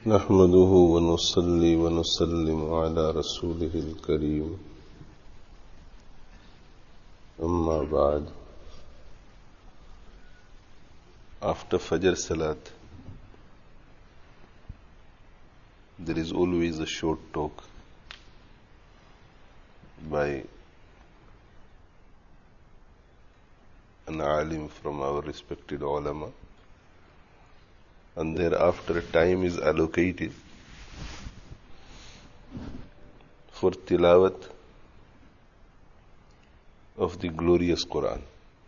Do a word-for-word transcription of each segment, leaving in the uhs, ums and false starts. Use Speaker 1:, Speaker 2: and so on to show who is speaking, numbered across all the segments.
Speaker 1: نحمده ونصلي ونسلم على رسوله الكريم أما بعد. After Fajr Salat, there is always a short talk by an alim from our respected ulama, and thereafter time is allocated for tilawat of the glorious Quran.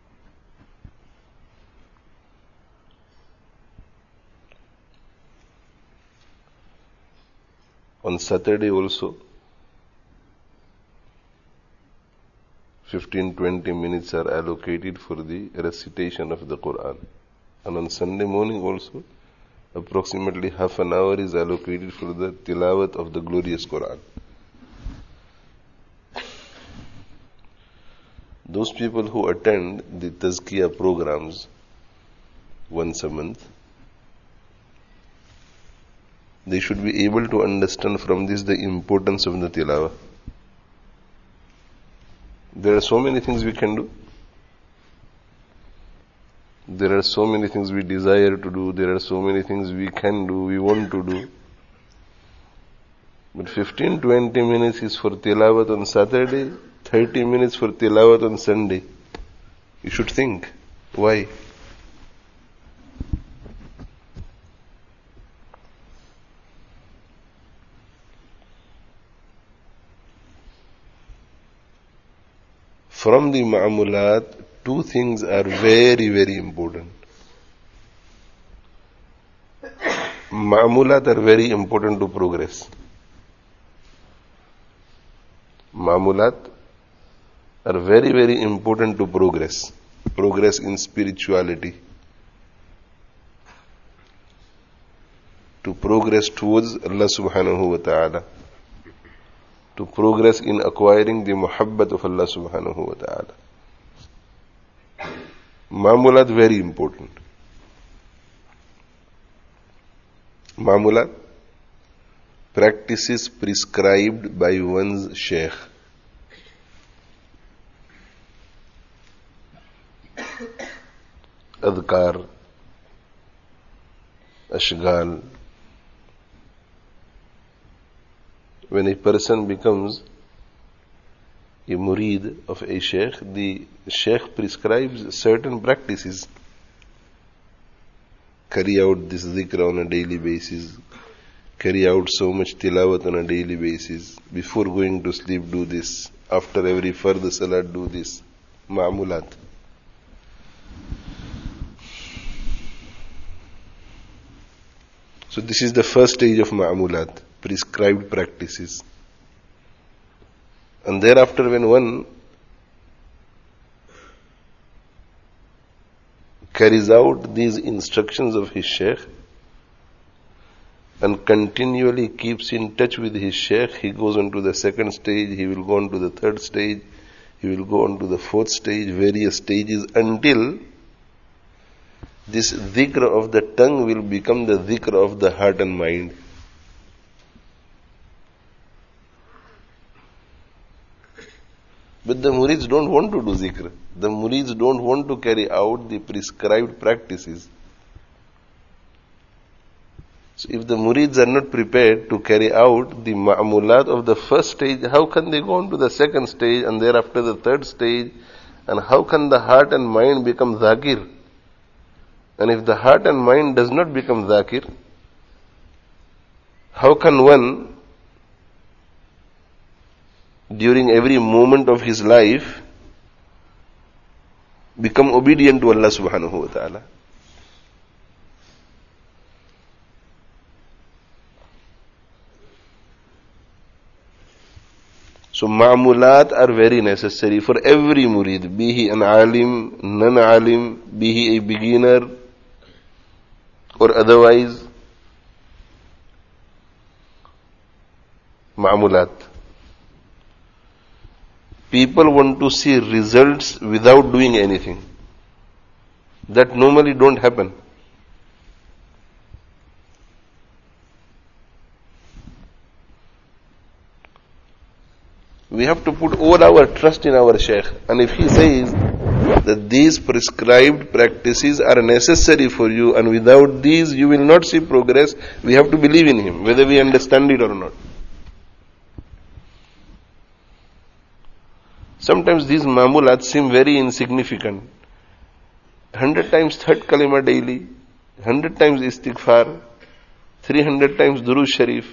Speaker 1: On Saturday also, fifteen to twenty minutes are allocated for the recitation of the Quran. And on Sunday morning also, approximately half an hour is allocated for the tilawat of the glorious Quran. Those people who attend the Tazkiyah programs once a month, they should be able to understand from this the importance of the tilawah. There are so many things we can do. There are so many things we desire to do. There are so many things we can do, we want to do. But fifteen to twenty minutes is for tilawat on Saturday, thirty minutes for tilawat on Sunday. You should think, why? From the ma'amulat, two things are very, very important. Ma'amulat are very important to progress. Ma'amulat are very, very important to progress. Progress in spirituality. To progress towards Allah subhanahu wa ta'ala. To progress in acquiring the muhabbat of Allah subhanahu wa ta'ala. Ma'amulat very important. Ma'amulat, practices prescribed by one's sheikh. Adhkar, ashghal. When a person becomes a murid of a sheikh, the sheikh prescribes certain practices. Carry out this dhikr on a daily basis. Carry out so much tilawat on a daily basis. Before going to sleep, do this. After every fard salat, do this. Ma'amulat. So this is the first stage of ma'amulat, prescribed practices. And thereafter, when one carries out these instructions of his sheikh and continually keeps in touch with his sheikh, he goes on to the second stage, he will go on to the third stage, he will go on to the fourth stage, various stages, until this dhikr of the tongue will become the dhikr of the heart and mind. But the murids don't want to do zikr. The murids don't want to carry out the prescribed practices. So if the murids are not prepared to carry out the ma'amulat of the first stage, how can they go on to the second stage and thereafter the third stage? And how can the heart and mind become zakir? And if the heart and mind does not become zakir, how can one, during every moment of his life, become obedient to Allah subhanahu wa ta'ala? So ma'amulat are very necessary for every murid, be he an alim, non-alim, be he a beginner or otherwise. Ma'amulat. People want to see results without doing anything. That normally don't happen. We have to put all our trust in our Shaykh. And if he says that these prescribed practices are necessary for you and without these you will not see progress, we have to believe in him, whether we understand it or not. Sometimes these ma'mulat seem very insignificant. Hundred times third kalima daily, hundred times istighfar, three hundred times Durood Sharif.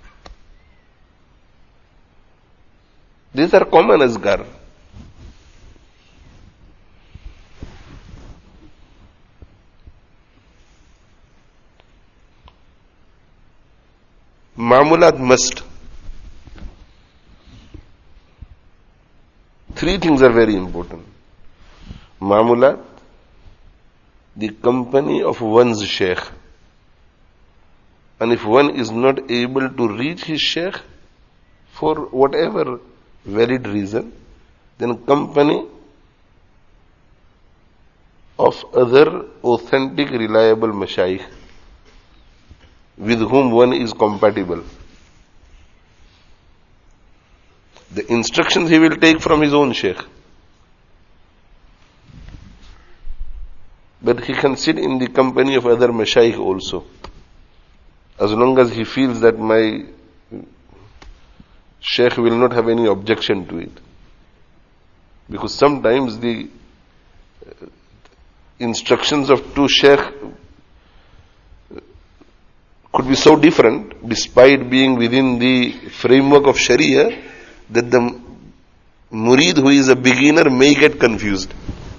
Speaker 1: These are common azkar. Ma'mulat must. Three things are very important. Ma'mulat, the company of one's Shaykh. And if one is not able to reach his Shaykh for whatever valid reason, then company of other authentic, reliable mashayikh with whom one is compatible. The instructions he will take from his own Shaykh. But he can sit in the company of other mashayikh also, as long as he feels that my Shaykh will not have any objection to it. Because sometimes the instructions of two Shaykh could be so different, despite being within the framework of Sharia, that the murid who is a beginner may get confused.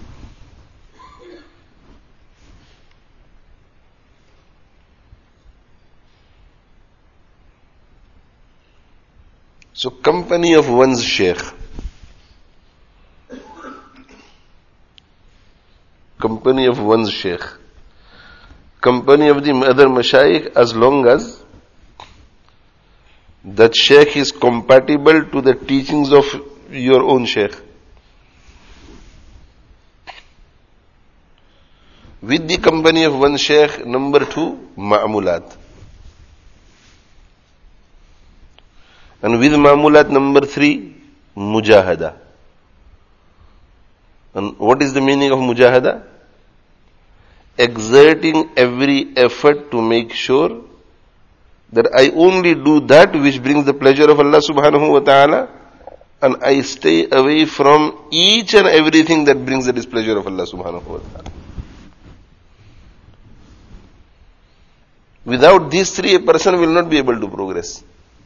Speaker 1: So, company of one's Shaykh. Company of one's Shaykh. Company of the other mashayikh, as long as that Shaykh is compatible to the teachings of your own Shaykh. With the company of one Shaykh, number two, ma'mulat. And with ma'mulat, number three, mujahada. And what is the meaning of mujahada? Exerting every effort to make sure that I only do that which brings the pleasure of Allah subhanahu wa ta'ala, and I stay away from each and everything that brings the displeasure of Allah subhanahu wa ta'ala. Without these three, a person will not be able to progress.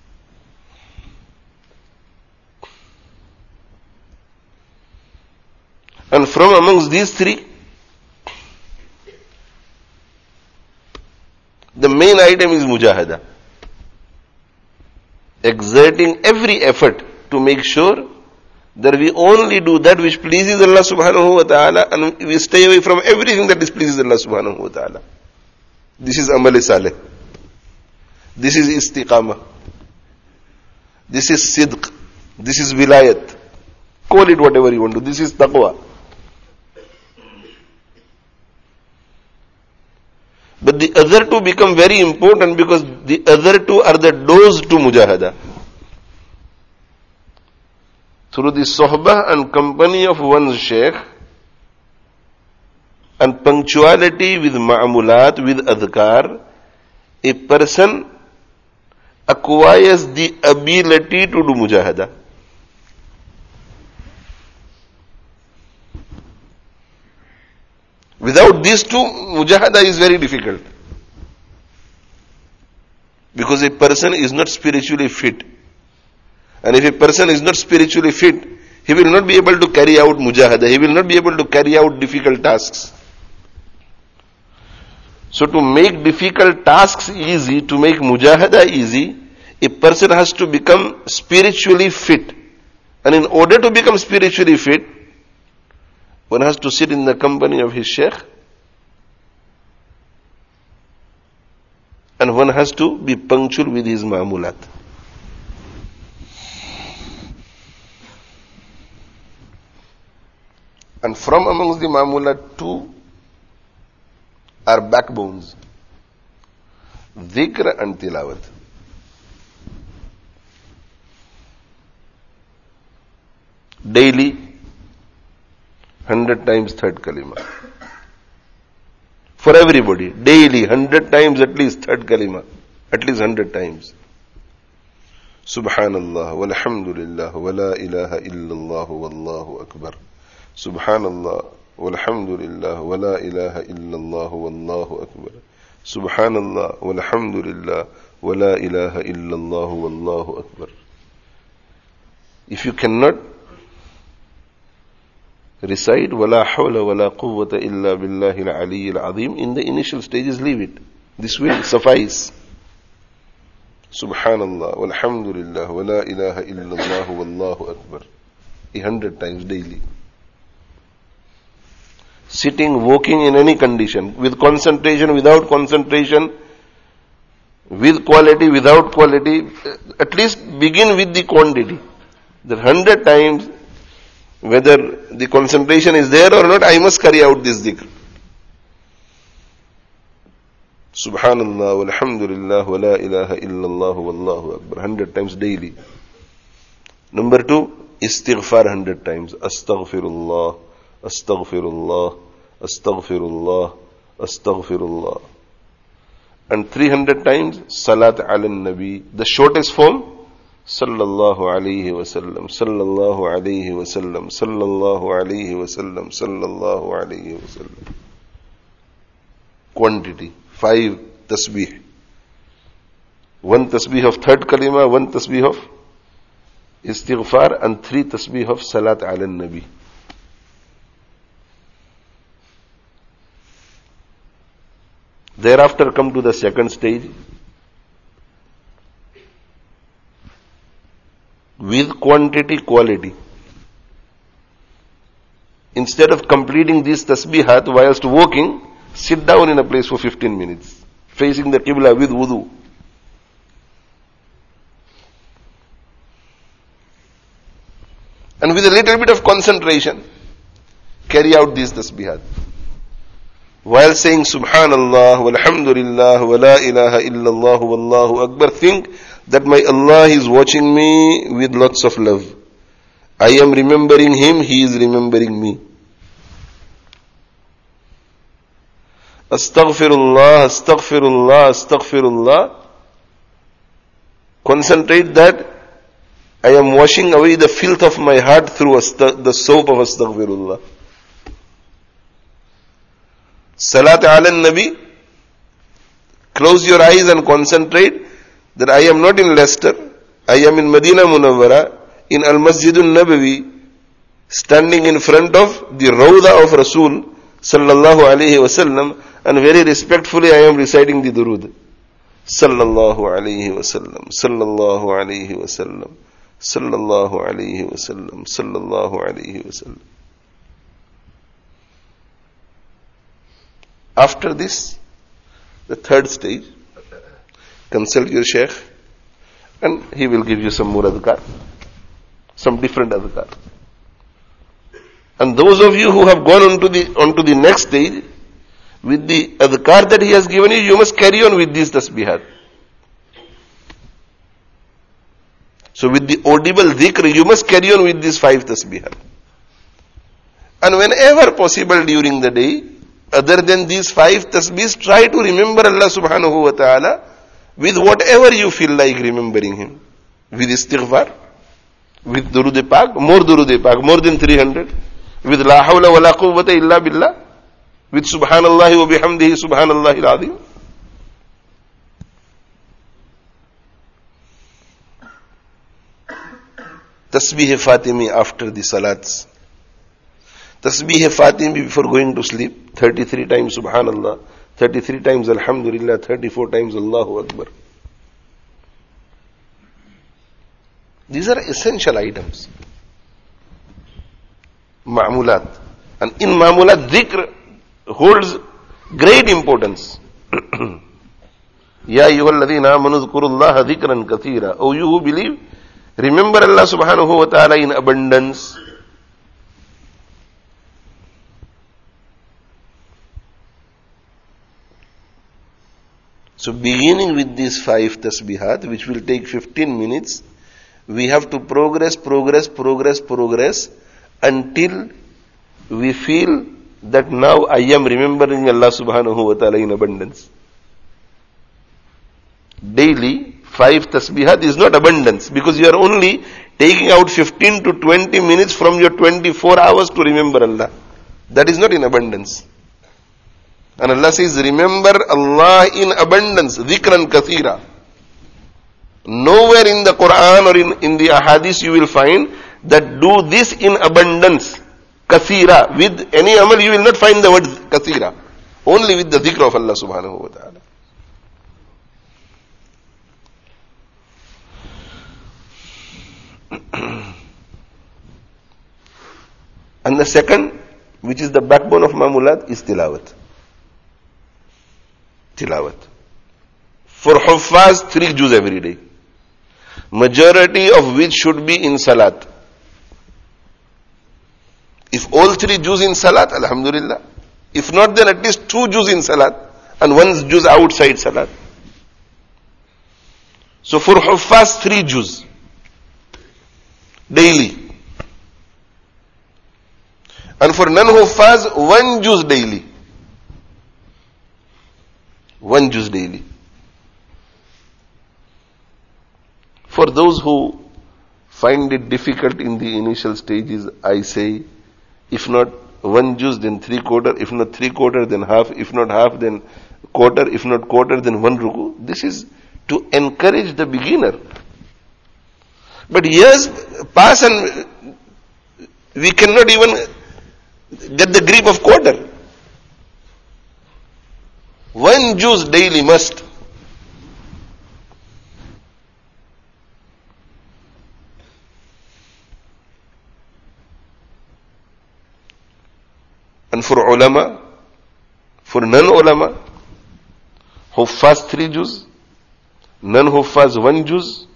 Speaker 1: And from amongst these three, the main item is mujahada. Exerting every effort to make sure that we only do that which pleases Allah subhanahu wa ta'ala, and we stay away from everything that displeases Allah subhanahu wa ta'ala. This is amal salih. This is istiqamah. This is sidq. This is wilayat. Call it whatever you want to. This is taqwa. But the other two become very important because the other two are the doors to mujahada. Through the sohbah and company of one's Shaykh and punctuality with ma'amulat, with adhkar, a person acquires the ability to do mujahada. Without these two, mujahada is very difficult. Because a person is not spiritually fit. And if a person is not spiritually fit, he will not be able to carry out mujahada. He will not be able to carry out difficult tasks. So to make difficult tasks easy, to make mujahada easy, a person has to become spiritually fit. And in order to become spiritually fit, one has to sit in the company of his Shaykh, and one has to be punctual with his ma'amulat. And from amongst the ma'amulat, two are backbones: dhikr and tilawat. daily, hundred times third kalima. For everybody, daily, hundred times at least third kalima. At least hundred times. Subhanallah, walhamdulillah, wa la ilaha illallah, wallahu akbar. Subhanallah, walhamdulillah, wa la ilaha illallah, wallahu akbar. Subhanallah, walhamdulillah, wa la ilaha illallah, wallahu akbar. If you cannot recite wala hawla wala quwwata illa billahi al-ali al-azim in the initial stages, leave it. This will suffice. Subhanallah, walhamdulillah, wa la ilaha illallah, wallahu akbar. A hundred times daily. Sitting, walking in any condition, with concentration, without concentration, with quality, without quality, at least begin with the quantity. The hundred times, whether the concentration is there or not, I must carry out this dhikr. Subhanallah, walhamdulillah, wa la ilaha illallah, wallahu akbar. Hundred times daily. Number two, istighfar hundred times. Astaghfirullah, astaghfirullah, astaghfirullah, astaghfirullah. And three hundred times, salat ala nabi. The shortest form, sallallahu alayhi wa sallam, sallallahu alayhi wa sallam, sallallahu alayhi wa sallam, sallallahu alayhi wa sallam. Quantity, five tasbih. One tasbih of third kalima, one tasbih of istighfar, and three tasbih of salat ala nabi. Thereafter come to the second stage. With quantity, quality. Instead of completing these tasbihat whilst walking, sit down in a place for fifteen minutes, facing the qibla with wudu. And with a little bit of concentration, carry out these tasbihat. While saying Subhanallah, walhamdulillah, wa la ilaha illallah, wallahu akbar, think that my Allah is watching me with lots of love. I am remembering Him, He is remembering me. Astaghfirullah, astaghfirullah, astaghfirullah. Concentrate that I am washing away the filth of my heart through the soap of astaghfirullah. Salat ala nabi. Close your eyes and concentrate that I am not in Leicester, I am in Medina Munawwara, in Al-Masjidun Nabawi, standing in front of the Rawda of Rasul sallallahu alayhi wasallam, and very respectfully I am reciting the durood. Sallallahu alayhi wasallam, sallallahu alayhi wasallam, sallallahu alayhi wasallam, sallallahu alayhi wasallam. After this, the third stage, consult your Shaykh and he will give you some more adhkar, some different adhkar. And those of you who have gone on to the, on to the next stage, with the adhkar that he has given you, you must carry on with these tasbihat. So with the audible dhikr, you must carry on with these five tasbihat. And whenever possible during the day, other than these five tasbihs, try to remember Allah subhanahu wa ta'ala with whatever you feel like remembering Him. With istighfar, with durud pak, more durud pak, more than three hundred, with la hawla wa la quwwata illa billah, with subhanallahi wa bihamdihi subhanallahi al-azim. Tasbih Fatimi after the salats. Tasbih Fatimi before going to sleep, thirty-three times subhanallah, thirty-three times alhamdulillah, thirty-four times Allahu Akbar. These are essential items. Ma'mulat. And in ma'mulat, dhikr holds great importance. Ya ayyuhalladhina amanu dhkurullaha dhikran kathira. O you who believe, remember Allah subhanahu wa ta'ala in abundance. So beginning with these five tasbihat, which will take fifteen minutes, We have to progress, progress, progress, progress until we feel that now I am remembering Allah subhanahu wa ta'ala in abundance. Daily, five tasbihat is not abundance because you are only taking out fifteen to twenty minutes from your twenty-four hours to remember Allah. That is not in abundance. And Allah says, remember Allah in abundance, dhikran kathira. Nowhere in the Quran or in, in the ahadith you will find that do this in abundance, kathira. With any amal you will not find the word kathira. Only with the dhikr of Allah subhanahu wa ta'ala. And the second, which is the backbone of Ma'mulat, is tilawat. Tilawat. For Huffaz, three juz every day. Majority of which should be in Salat. If all three juz in Salat, Alhamdulillah. If not, then at least two juz in Salat and one juz outside Salat. So for Huffaz, three juz. Daily. And for non-Huffaz, one juz daily. One juz daily. For those who find it difficult in the initial stages, I say, if not one juz, then three quarter, if not three quarter, then half, if not half, then quarter, if not quarter, then one ruku. This is to encourage the beginner. But years pass and we cannot even get the grip of quarter. One juz daily must. And for ulama, for non-ulama, Huffaz three juz, non-Huffaz one juz,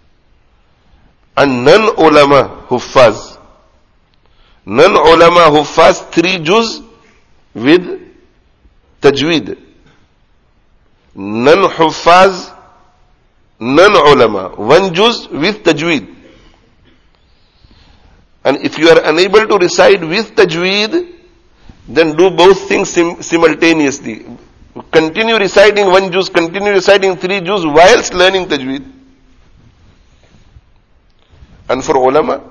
Speaker 1: and non-ulama Huffaz. Non-ulama Huffaz three juz with tajweed. Non-Huffaz, non-ulama, one juz with tajweed. And if you are unable to recite with tajweed, then do both things sim- simultaneously. Continue reciting one juz, continue reciting three juz whilst learning tajweed. And for ulama,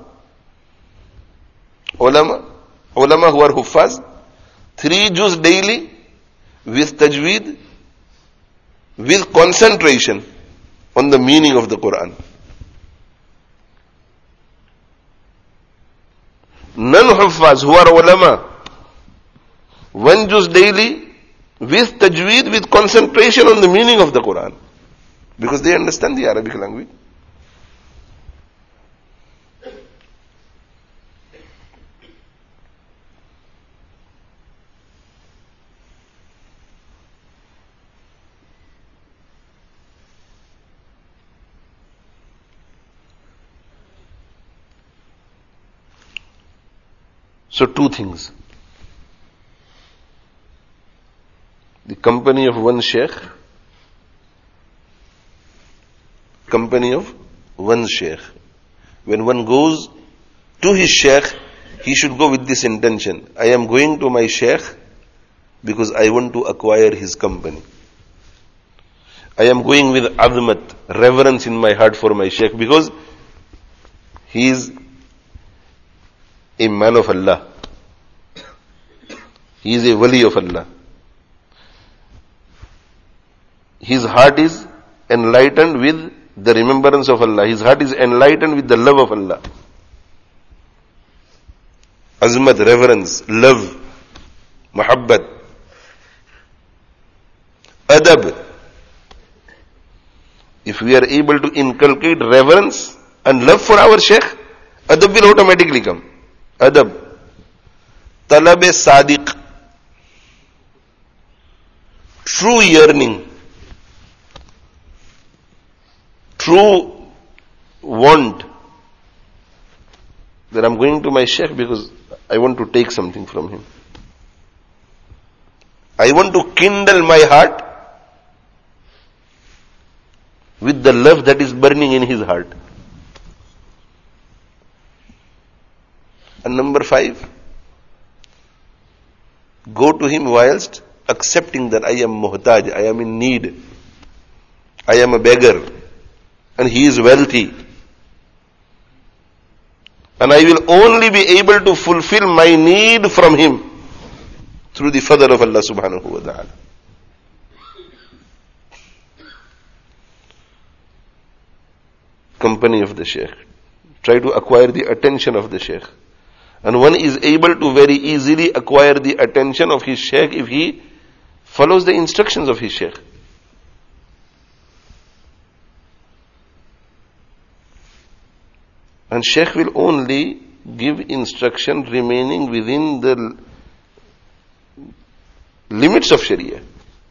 Speaker 1: ulama, ulama who are huffaz, three juz daily with tajweed, with concentration on the meaning of the Quran. Non-huffaz who are ulama, one juz daily with tajweed, with concentration on the meaning of the Quran. Because they understand the Arabic language. So two things. The company of one sheikh, company of one sheikh. When one goes to his sheikh, he should go with this intention. I am going to my sheikh because I want to acquire his company. I am going with azmat, reverence in my heart for my sheikh because he is a man of Allah. He is a wali of Allah. His heart is enlightened with the remembrance of Allah. His heart is enlightened with the love of Allah. Azmat, reverence, love, mahabbat, adab. If we are able to inculcate reverence and love for our sheikh, adab will automatically come. Adab. Talab-e-sadiq. True yearning. True want that I'm going to my sheikh because I want to take something from him. I want to kindle my heart with the love that is burning in his heart. And number five, go to him whilst accepting that I am muhtaj, I am in need, I am a beggar, and he is wealthy. And I will only be able to fulfill my need from him through the fadl of Allah subhanahu wa ta'ala. Company of the Shaykh. Try to acquire the attention of the Shaykh. And one is able to very easily acquire the attention of his Shaykh if he follows the instructions of his Shaykh. And Shaykh will only give instruction remaining within the limits of Sharia.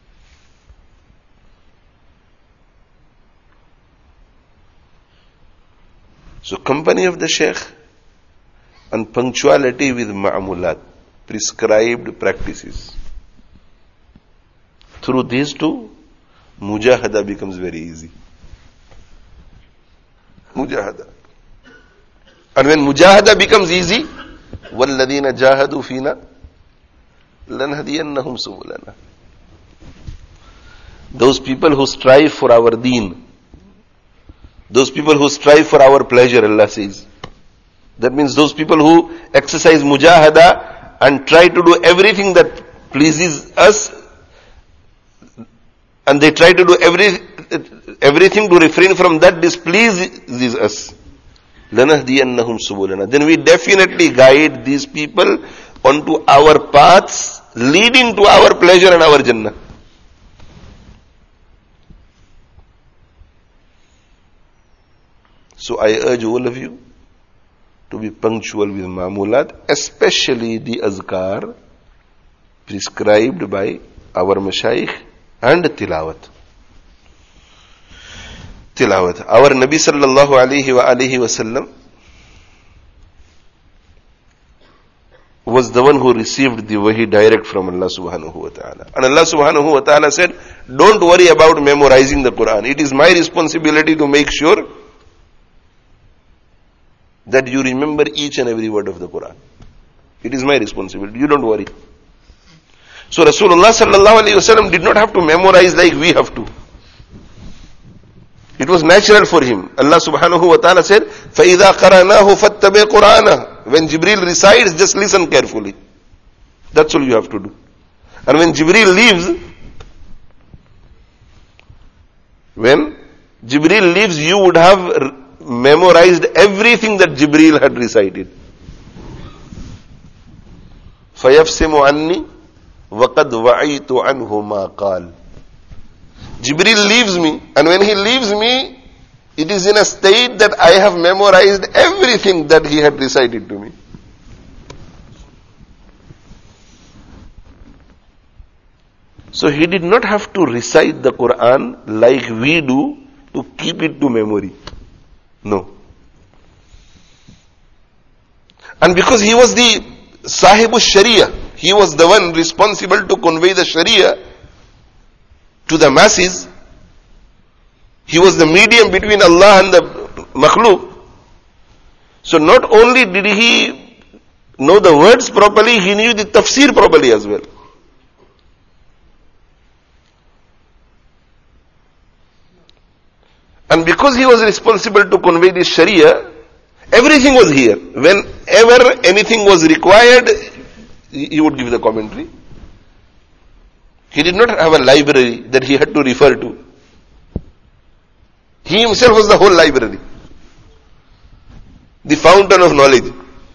Speaker 1: So company of the Shaykh and punctuality with ma'amulat, prescribed practices. Through these two, mujahada becomes very easy. Mujahada. And when mujahada becomes easy, وَالَّذِينَ جَاهَدُوا فِينَا لَنَهْدِيَنَّهُمْ سُبُلَنَا. Those people who strive for our deen, those people who strive for our pleasure, Allah says. That means those people who exercise mujahada and try to do everything that pleases us, and they try to do every, everything to refrain from that displeases us. لَنَهْدِيَنَّهُمْ سُبُلَنَا. Then we definitely guide these people onto our paths leading to our pleasure and our Jannah. So I urge all of you to be punctual with ma'mulat, especially the azkar prescribed by our mashayikh, and tilawat. Tilawat. Our Nabi sallallahu alayhi wa alihi wa sallam was the one who received the wahi direct from Allah subhanahu wa ta'ala. And Allah subhanahu wa ta'ala said, don't worry about memorizing the Quran. It is my responsibility to make sure that you remember each and every word of the Quran. It is my responsibility. You don't worry. So Rasulullah sallallahu alayhi wa sallam did not have to memorize like we have to. It was natural for him. Allah subhanahu wa ta'ala said, فَإِذَا قَرَأْنَاهُ فَاتَّبِعْ قُرْآنَهُ. When Jibreel recites, just listen carefully. That's all you have to do. And when Jibreel leaves, when Jibreel leaves, you would have memorized everything that Jibreel had recited. فَيَفْسِمُ عَنِّي وَقَدْ وَعِيتُ عَنْهُ مَا قَالَ. Jibreel leaves me, and when he leaves me, it is in a state that I have memorized everything that he had recited to me. So he did not have to recite the Quran like we do to keep it to memory. No. And because he was the Sahibu Sharia, he was the one responsible to convey the Sharia to the masses. He was the medium between Allah and the makhluk. So not only did he know the words properly, he knew the tafsir properly as well. And because he was responsible to convey this Sharia, everything was here. Whenever anything was required, he would give the commentary. He did not have a library that he had to refer to. He himself was the whole library, the fountain of knowledge.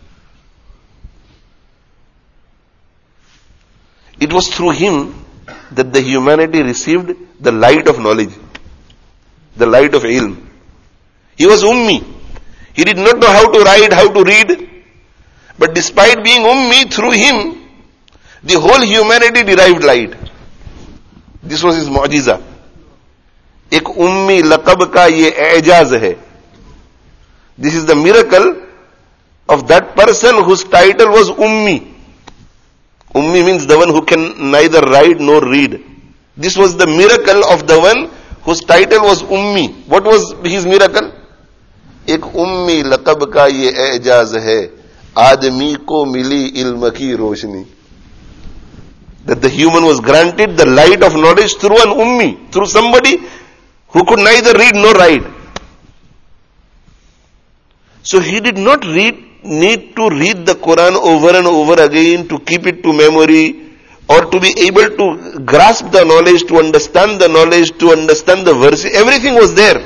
Speaker 1: It was through him that the humanity received the light of knowledge, the light of ilm. He was ummi. He did not know how to write, how to read. But despite being ummi, through him, the whole humanity derived light. This was his mu'jiza. Ek ummi laqab ka ye ijaz hai. This is the miracle of that person whose title was ummi. Ummi means the one who can neither write nor read. This was the miracle of the one whose title was ummi. What was his miracle? Ek ummi laqab ka ye ijaz hai. Admi ko mili ilm ki roshni. That the human was granted the light of knowledge through an ummi, through somebody who could neither read nor write. So he did not read, need to read the Quran over and over again to keep it to memory or to be able to grasp the knowledge, to understand the knowledge, to understand the verse. Everything was there.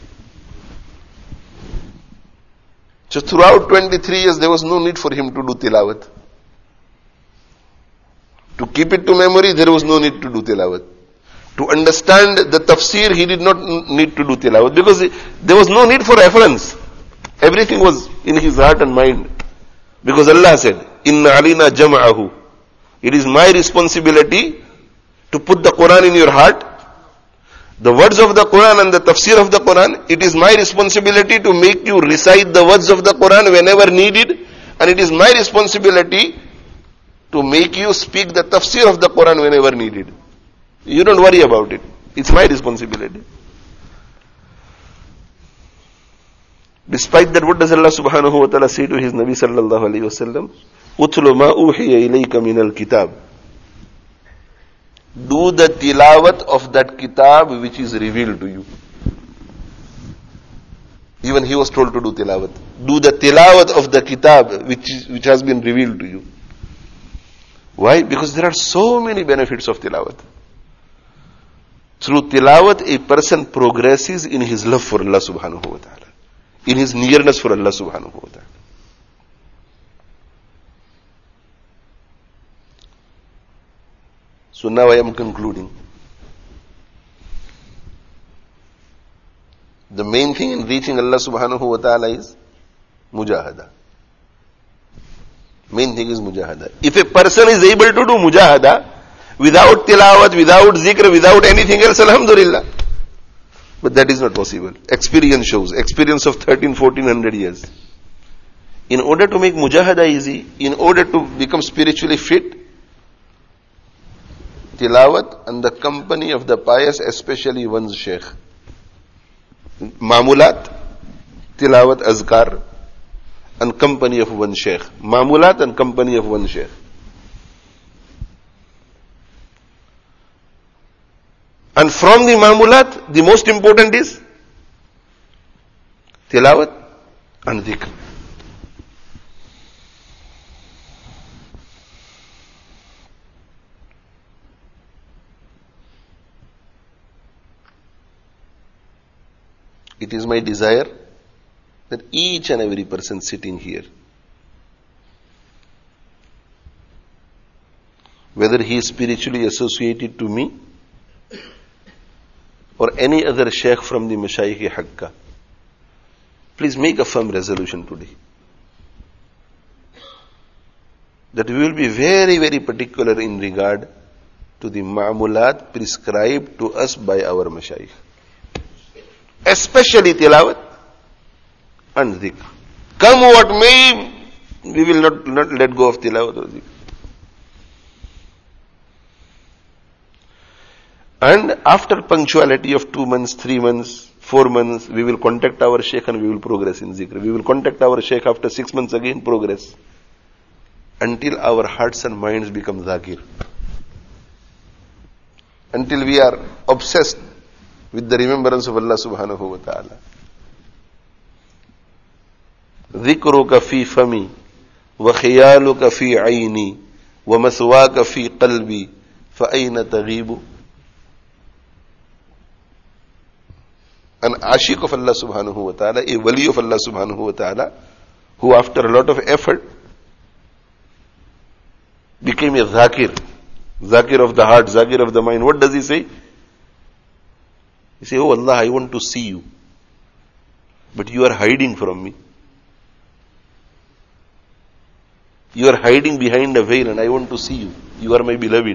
Speaker 1: So throughout twenty-three years there was no need for him to do tilawat. To keep it to memory, there was no need to do tilawat. To understand the tafsir, he did not need to do tilawat because there was no need for reference. Everything was in his heart and mind. Because Allah said, Inna alina jama'ahu. It is my responsibility to put the Quran in your heart. The words of the Quran and the tafsir of the Quran, it is my responsibility to make you recite the words of the Quran whenever needed. And it is my responsibility to make you speak the tafsir of the Quran whenever needed. You don't worry about it. It's my responsibility. Despite that, what does Allah subhanahu wa ta'ala say to his Nabi sallallahu alayhi wa sallam? Utlu ma uhiya ilayka min al-kitab. Do the tilawat of that kitab which is revealed to you. Even he was told to do tilawat. Do the tilawat of the kitab which is, which has been revealed to you. Why? Because there are so many benefits of tilawat. Through tilawat, a person progresses in his love for Allah subhanahu wa ta'ala, in his nearness for Allah subhanahu wa ta'ala. So now I am concluding. The main thing in reaching Allah subhanahu wa ta'ala is mujahada. Main thing is mujahada. If a person is able to do mujahada without tilawat, without zikr, without anything else, alhamdulillah. But that is not possible. Experience shows. Experience of thirteen, fourteen hundred years. In order to make mujahada easy, in order to become spiritually fit, tilawat and the company of the pious, especially one's sheikh. Mamulat, tilawat, azkar, and company of one sheikh. Mamulat and company of one sheikh. And from the mamulat, the most important is tilawat and dhikr. It is my desire that each and every person sitting here, whether he is spiritually associated to me or any other sheikh from the Mashayikh Haqqa, please make a firm resolution today that we will be very, very particular in regard to the ma'mulat prescribed to us by our Mashayikh. Especially tilawat and dhikr. Come what may, we will not, not let go of tilawat or dhikr. And after punctuality of two months, three months, four months, we will contact our sheikh and we will progress in zikr. We will contact our sheikh after six months again, progress. Until our hearts and minds become dhakir. Until we are obsessed with the remembrance of Allah subhanahu wa ta'ala. ذِكْرُكَ فِي فَمِي وَخِيَالُكَ فِي عَيْنِي وَمَثْوَاكَ فِي قَلْبِي فَأَيْنَ تَغِيبُ. An ashiq of Allah subhanahu wa ta'ala, a wali of Allah subhanahu wa ta'ala, who after a lot of effort became a zakir, zakir of the heart, zakir of the mind. What does he say? He says, oh Allah, I want to see you, but you are hiding from me. You are hiding behind a veil and I want to see you. You are my beloved.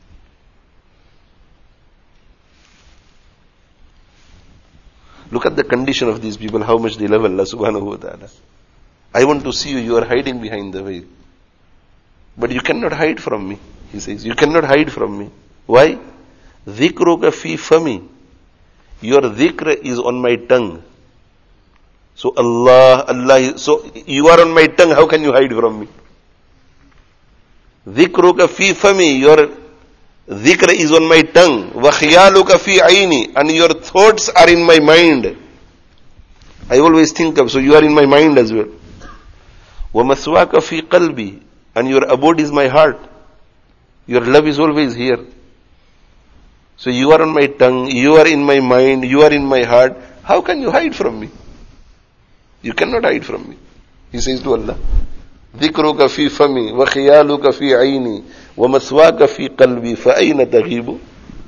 Speaker 1: Look at the condition of these people, how much they love Allah subhanahu wa ta'ala. I want to see you, you are hiding behind the veil. But you cannot hide from me, he says. You cannot hide from me. Why? Dhikruka fi fami. Your dhikr is on my tongue. So Allah, Allah, so you are on my tongue, how can you hide from me? Dhikruka fi fami, your dhikr is on my tongue. Wa khiyaluka fi aini, and your thoughts are in my mind. I always think of, so you are in my mind as well. Wa maswaka fi qalbi, and your abode is my heart. Your love is always here. So you are on my tongue, you are in my mind, you are in my heart. How can you hide from me? You cannot hide from me. He says to Allah, ذِكْرُكَ فِي فَمِي وَخِيَالُكَ فِي عَيْنِي وَمَسْوَاكَ فِي قَلْبِي فَأَيْنَ تَغِيبُ.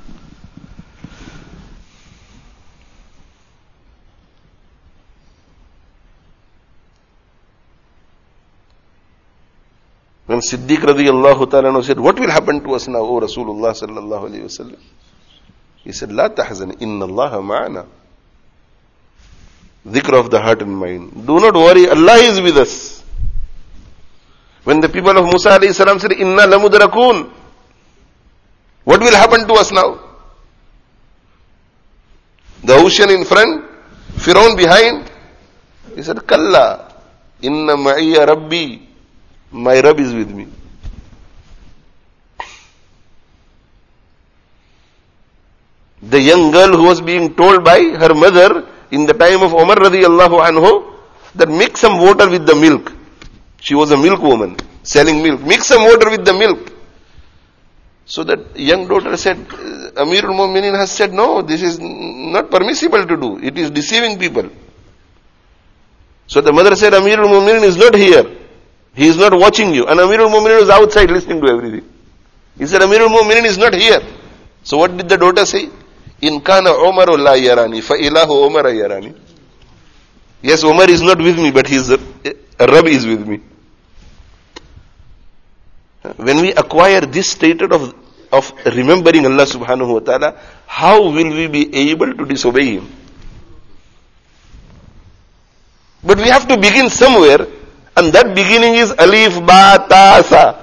Speaker 1: When Siddiq radiyallahu ta'ala said, what will happen to us now, O Rasulullah sallallahu alayhi wa sallam? He said, La tahzan, inna Allah ma'ana. Dhikr of the heart and mind. Do not worry, Allah is with us. When the people of Musa alayhi salam said, Inna lamudrakun, what will happen to us now? The ocean in front, Firaun behind. He said, Kalla, inna ma'iya rabbi, my Rabb is with me. The young girl who was being told by her mother in the time of Umar radiyallahu anhu that mix some water with the milk. She was a milk woman selling milk. Mix some water with the milk. So that young daughter said, Amirul Mu'minin has said, no, this is not permissible to do. It is deceiving people. So the mother said, Amirul Mu'minin is not here. He is not watching you. And Amirul Mu'minin was outside listening to everything. He said, Amirul Mu'minin is not here. So what did the daughter say? In kana Umaru la yarani, fa ilahu Umar yarani. Yes, Umar is not with me, but his Rabb is with me. When we acquire this state of, of remembering Allah subhanahu wa ta'ala, how will we be able to disobey Him? But we have to begin somewhere, and that beginning is Alif, Ba, Ta, Sa.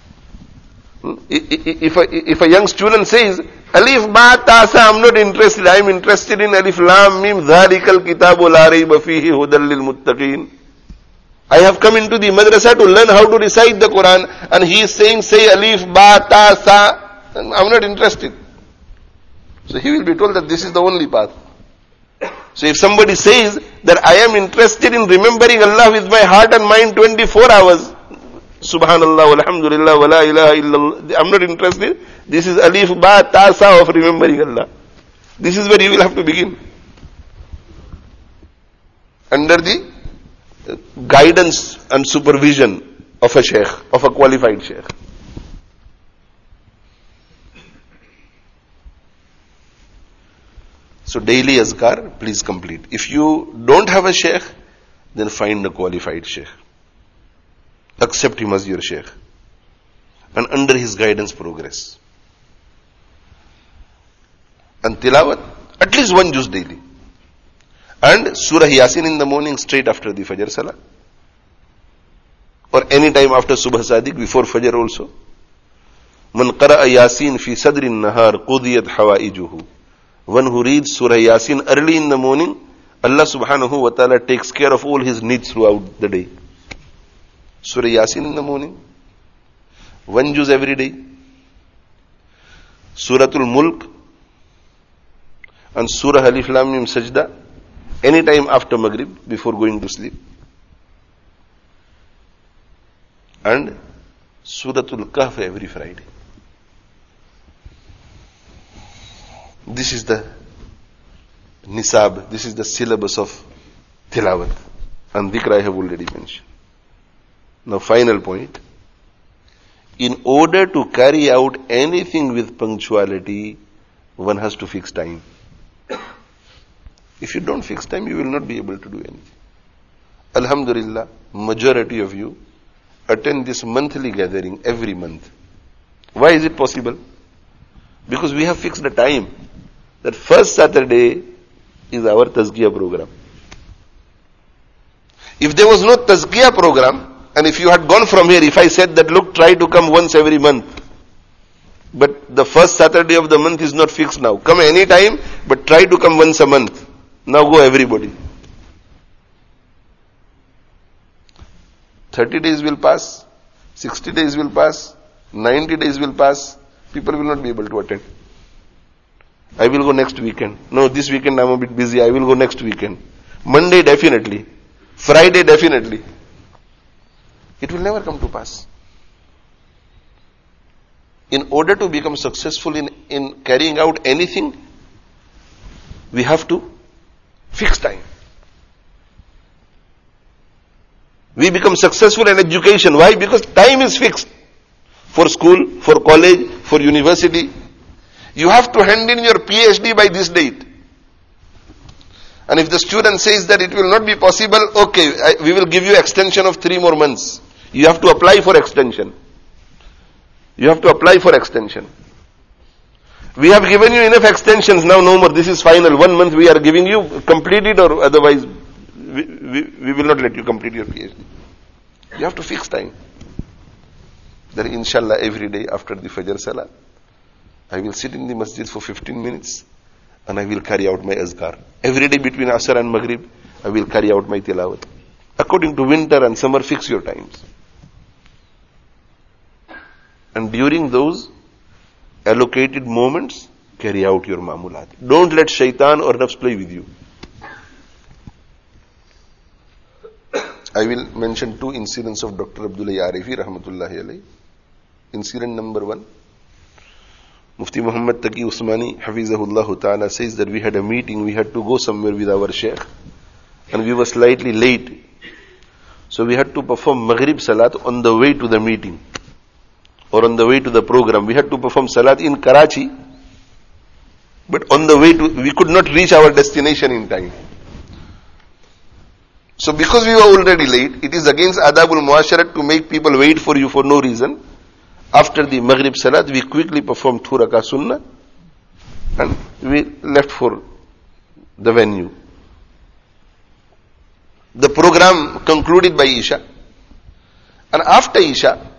Speaker 1: If a, if a young student says, Alif, Ba, Ta, Sa, I'm not interested, I'm interested in Alif, Lam, Mim, Dhalikal Kitabu La Rayba Fihi Hudal Lil Muttaqin. I have come into the madrasa to learn how to recite the Quran, and he is saying, say Alif, Ba, Ta, Sa, I'm not interested. So he will be told that this is the only path. So if somebody says that I am interested in remembering Allah with my heart and mind twenty-four hours, Subhanallah, Alhamdulillah, wa la ilaha illallah, I'm not interested. This is Alif, Ba, Ta, Sa of remembering Allah. This is where you will have to begin. Under the guidance and supervision of a sheikh, of a qualified sheikh. So daily azkar, please complete. If you don't have a sheikh, then find a qualified sheikh. Accept him as your sheikh. And under his guidance progress. And tilawat, at least one juz daily. And Surah Yasin in the morning straight after the Fajr Salah. Or any time after Subh Sadiq, before Fajr also. Man qara'a Yasin fi sadrin nahar qudiyat hawaijuhu. One who reads Surah Yasin early in the morning, Allah subhanahu wa ta'ala takes care of all his needs throughout the day. Surah Yasin in the morning, one juz every day. Suratul Mulk and Surah Alif Lam Mim Sajda, anytime after Maghrib, before going to sleep. And Suratul Kahf every Friday. This is the nisab, this is the syllabus of tilawat. And dhikr I have already mentioned. Now final point. In order to carry out anything with punctuality, one has to fix time. If you don't fix time, you will not be able to do anything. Alhamdulillah, majority of you attend this monthly gathering every month. Why is it possible? Because we have fixed the time. That first Saturday is our Tazkiyah program. If there was no Tazkiyah program, and if you had gone from here, if I said that, look, try to come once every month, but the first Saturday of the month is not fixed now. Come any time, but try to come once a month. Now go everybody. thirty days will pass, sixty days will pass, ninety days will pass, people will not be able to attend. I will go next weekend. No, this weekend I'm a bit busy, I will go next weekend. Monday definitely. Friday definitely. It will never come to pass. In order to become successful in, in carrying out anything, we have to fix time. We become successful in education. Why? Because time is fixed. For school, for college, for university. You have to hand in your PhD by this date. And if the student says that it will not be possible, okay, I, we will give you extension of three more months. You have to apply for extension. You have to apply for extension. We have given you enough extensions, now no more, this is final. One month we are giving you, complete it, or otherwise we, we, we will not let you complete your PhD. You have to fix time. Then inshallah every day after the Fajr Salah, I will sit in the masjid for fifteen minutes and I will carry out my azkar. Every day between Asr and Maghrib, I will carry out my tilawat. According to winter and summer, fix your times. And during those allocated moments, carry out your ma'mulat. Don't let shaitan or nafs play with you. I will mention two incidents of Doctor Abdullah Arifi, rahmatullahi alayhi. Incident number one. Mufti Muhammad Taqi Usmani, Hafizahullah Ta'ala, says that we had a meeting, we had to go somewhere with our Shaykh, and we were slightly late. So we had to perform Maghrib Salat on the way to the meeting, or on the way to the program. We had to perform Salat in Karachi, but on the way to, we could not reach our destination in time. So because we were already late, it is against Adabul Muasharat to make people wait for you for no reason. After the Maghrib Salat, we quickly performed two rakah sunnah and we left for the venue. The program concluded by Isha. And after Isha,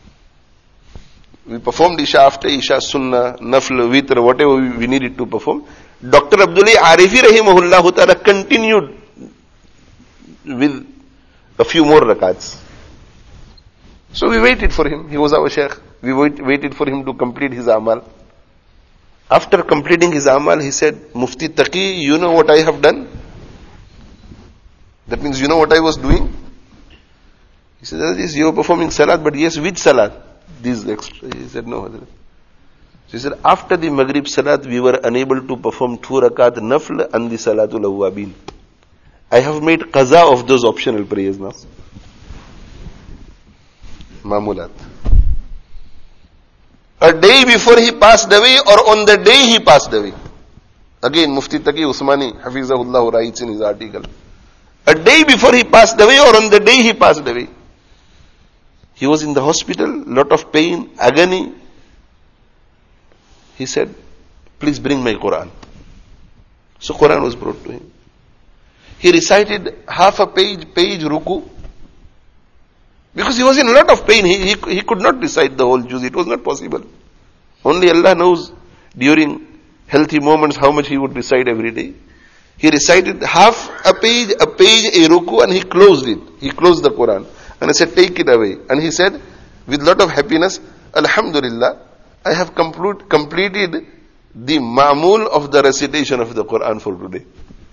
Speaker 1: we performed Isha, after Isha, Sunnah, Nafl, Witr, whatever we needed to perform. Doctor Abdullah Arifi Rahimahullah Ta'ala continued with a few more rakats. So we waited for him. He was our Shaykh. We wait, waited for him to complete his amal. After completing his amal, he said, Mufti Taqi, you know what I have done? That means you know what I was doing? He said, yes, you are performing salat, but yes, which salat? These extra. He said, no. So he said, after the Maghrib Salat, we were unable to perform two rakat nafl and the Salatul Awwabin. I have made qaza of those optional prayers now. Mamulat. A day before he passed away or on the day he passed away. Again, Mufti Taqi Usmani, Hafizahullah, writes in his article. A day before he passed away or on the day he passed away. He was in the hospital, lot of pain, agony. He said, please bring my Quran. So Quran was brought to him. He recited half a page, page ruku. Because he was in a lot of pain, he, he, he could not recite the whole juz. It was not possible. Only Allah knows during healthy moments how much he would recite every day. He recited half a page, a page, a ruku, and he closed it. He closed the Quran. And I said, take it away. And he said, with lot of happiness, Alhamdulillah, I have complete, completed the ma'mul of the recitation of the Quran for today.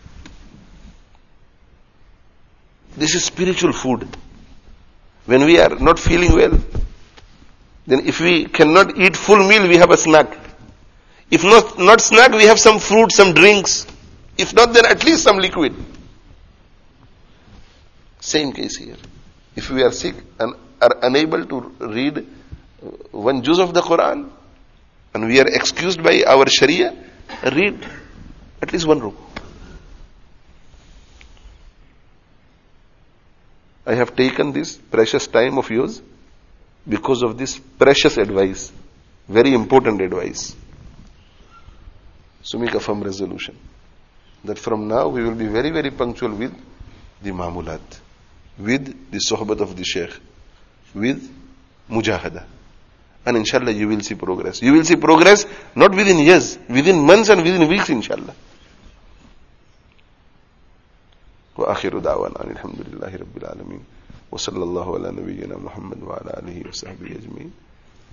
Speaker 1: This is spiritual food. When we are not feeling well, then if we cannot eat full meal, we have a snack. If not, not snack, we have some fruit, some drinks. If not, then at least some liquid. Same case here. If we are sick and are unable to read one juz of the Quran, and we are excused by our Sharia, read at least one ruku. I have taken this precious time of yours because of this precious advice, very important advice. So make a firm resolution that from now we will be very, very punctual with the ma'mulat, with the sohbat of the Shaykh, with mujahada. And inshallah you will see progress. You will see progress not within years, within months and within weeks, inshallah. وآخر دعوانا الحمد لله رب العالمين वसल्लल्लाहु अला नबीना मुहम्मद व अला आलिहि व सहबिहि अजमईन।